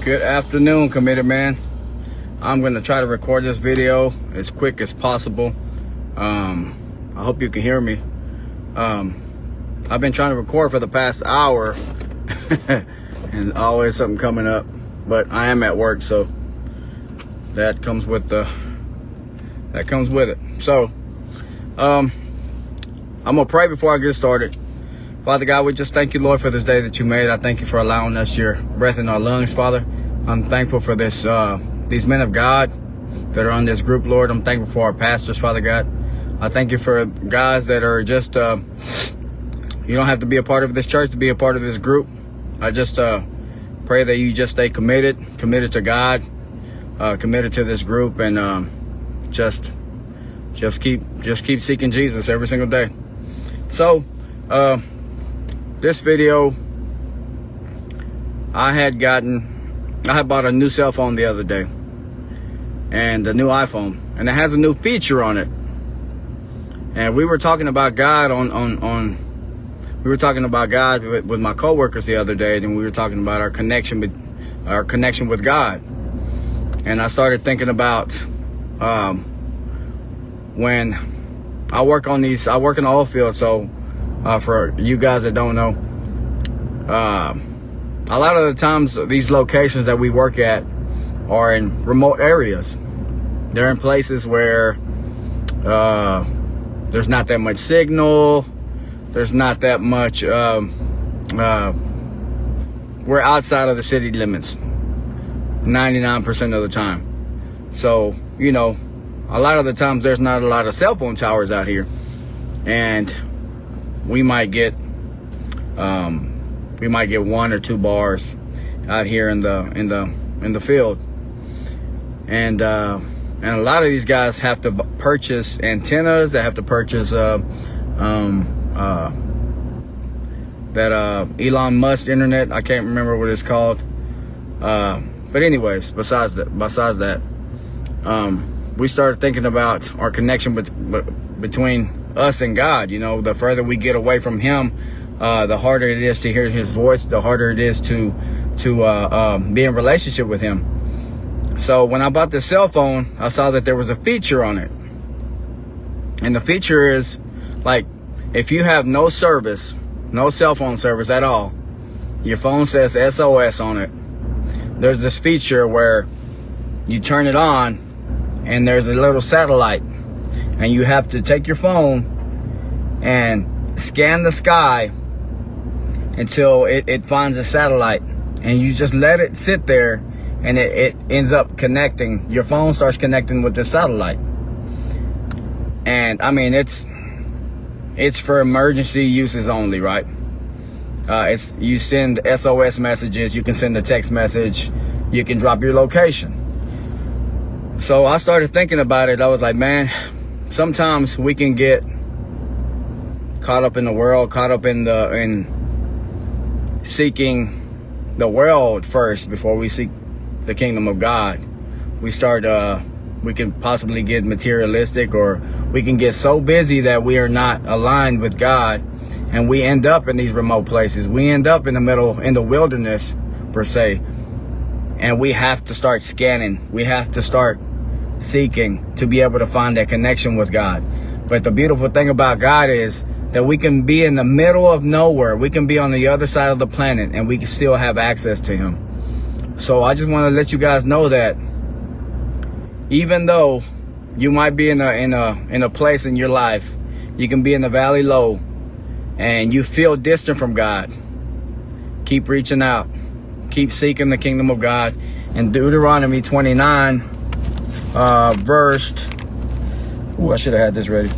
Good afternoon, Committed Man. I'm going to try to record this video as quick as possible. I hope you can hear me. I've been trying to record for the past hour and always something coming up, but I am at work, so that comes with it. So I'm gonna pray before I get started. Father God, we just thank you, Lord, for this day that you made. I thank you for allowing us your breath in our lungs, Father. I'm thankful for this these men of God that are on this group, Lord. I'm thankful for our pastors, Father God. I thank you for guys that are just you don't have to be a part of this church to be a part of this group. I just pray that you just stay committed to God, committed to this group, and just keep seeking Jesus every single day. So this video, I had bought a new cell phone the other day, and a new iPhone, and it has a new feature on it. And we were talking about God we were talking about God with my coworkers the other day, and we were talking about our connection with God. And I started thinking about when I work in the oil field. So for you guys that don't know, a lot of the times these locations that we work at are in remote areas. They're in places where there's not that much signal. There's not that much, we're outside of the city limits 99% of the time. So, you know, a lot of the times there's not a lot of cell phone towers out here. And we might get one or two bars out here in the field. And a lot of these guys have to purchase antennas. They have to purchase that Elon Musk internet. I can't remember what it's called. But anyways, besides that, we started thinking about our connection between us and God. You know, the further we get away from Him, the harder it is to hear His voice. The harder it is to be in relationship with Him. So when I bought this cell phone, I saw that there was a feature on it, and the feature is like, if you have no service, no cell phone service at all, your phone says SOS on it. There's this feature where you turn it on and there's a little satellite, and you have to take your phone and scan the sky until it finds a satellite, and you just let it sit there, and it ends up connecting. Your phone starts connecting with the satellite. And I mean, it's for emergency uses only, right? You send SOS messages, you can send a text message, you can drop your location. So I started thinking about it. I was like, man, sometimes we can get caught up in the world, caught up in seeking the world first before we seek the kingdom of God. We can possibly get materialistic, or we can get so busy that we are not aligned with God, and we end up in these remote places. We end up in the wilderness per se, and we have to start scanning. We have to start seeking to be able to find that connection with God. But the beautiful thing about God is that we can be in the middle of nowhere. We can be on the other side of the planet, and we can still have access to Him. So I just want to let you guys know that even though you might be in a place in your life, you can be in the valley low, and you feel distant from God, keep reaching out, keep seeking the kingdom of God. In Deuteronomy 29, I should have had this ready.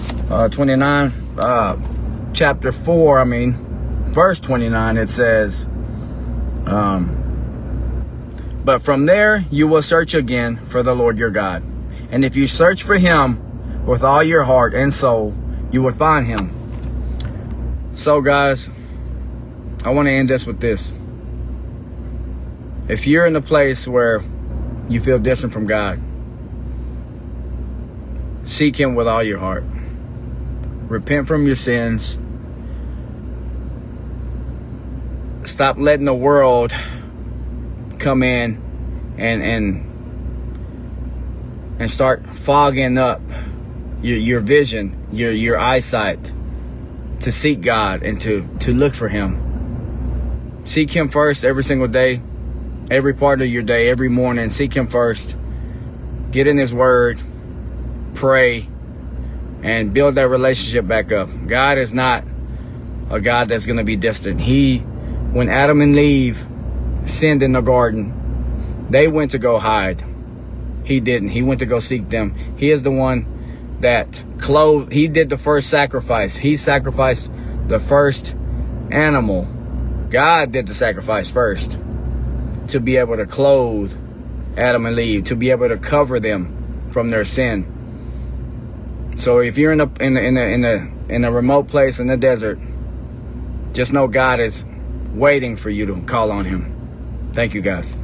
29, chapter 4. Verse 29. It says, but from there you will search again for the Lord your God. And if you search for Him with all your heart and soul, you will find Him. So guys, I want to end this with this. If you're in a place where you feel distant from God, seek Him with all your heart. Repent from your sins. Stop letting the world come in and start fogging up your vision, your eyesight, to seek God and to look for Him. Seek Him first every single day, every part of your day, every morning. Seek Him first. Get in His Word, pray, and build that relationship back up. God is not a God that's going to be distant. When Adam and Eve sinned in the garden, they went to go hide. He didn't. He went to go seek them. He is the one that clothed. He did the first sacrifice. He sacrificed the first animal. God did the sacrifice first to be able to clothe Adam and Eve, to be able to cover them from their sin. So if you're in a remote place in the desert, just know God is waiting for you to call on Him. Thank you, guys.